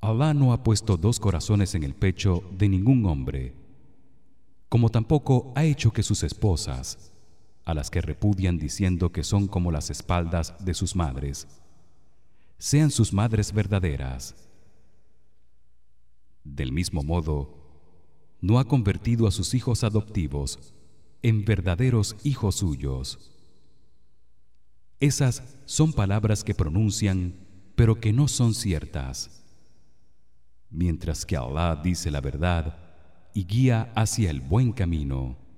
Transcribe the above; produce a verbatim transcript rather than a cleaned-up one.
Alá no ha puesto dos corazones en el pecho de ningún hombre, como tampoco ha hecho que sus esposas, a las que repudian diciendo que son como las espaldas de sus madres, sean sus madres verdaderas. Del mismo modo, no ha convertido a sus hijos adoptivos en verdaderos hijos suyos. Esas son palabras que pronuncian, pero que no son ciertas. Mientras que Allah dice la verdad y guía hacia el buen camino.